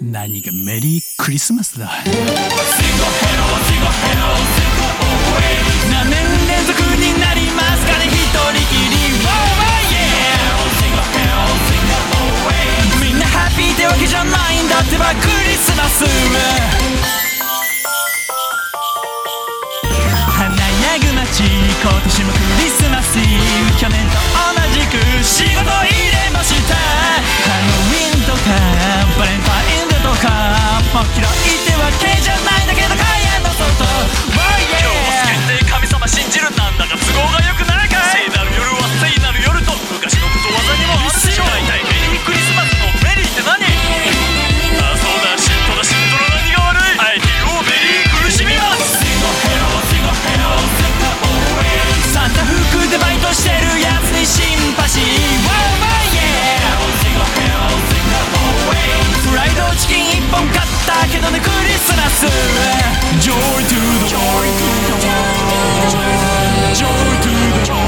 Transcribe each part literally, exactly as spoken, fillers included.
何がメリークリスマスだ。何年連続になりますかね、一人きり。みんなハッピーってわけじゃないんだってば、クリスマス。華やぐ街、今年もクリスマスイブ。去年と同じく仕事入れました。ハロウィンとかバレンタインデーとか、もちろんってわけじゃないんだけど、会社の外。今日は限定神様信じる、なんだか都合が良くないかい。聖なる夜は聖なる夜と昔のことわざにもあるでしょ。大体メリークリスマスのメリーって何？あ、そうだ、嫉妬だ、嫉妬の何が悪い。あえて言おう、メリー苦しみます。サンタ服でバイトしてるやつにシンパシー。フライドチキン一本買ったけどね、クリスマス。Joy to the joy to the joy to the joy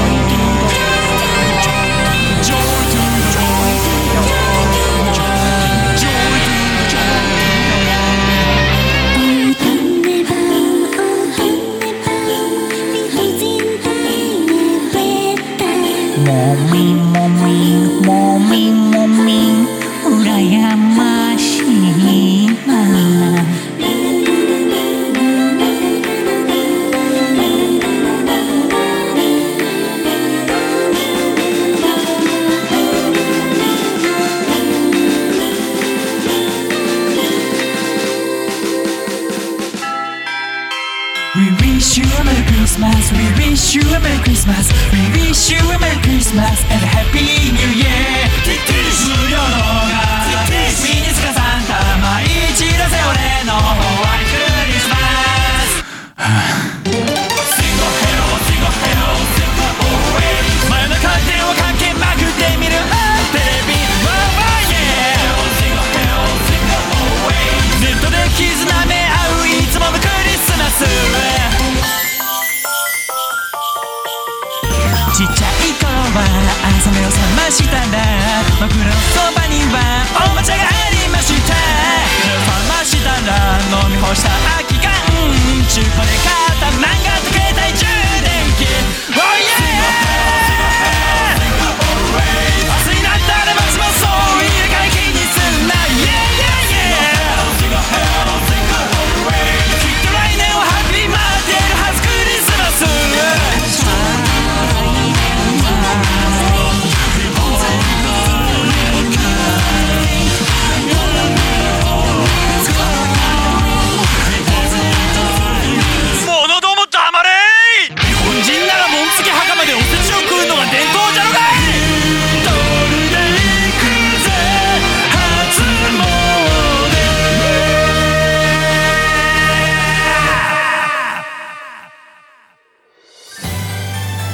もみもみもみもみうらやましいな。We wish you a Merry Christmas. We wish you a Merry Christmas. We wish you a Merry Christmas and a Happy New Year. 無料の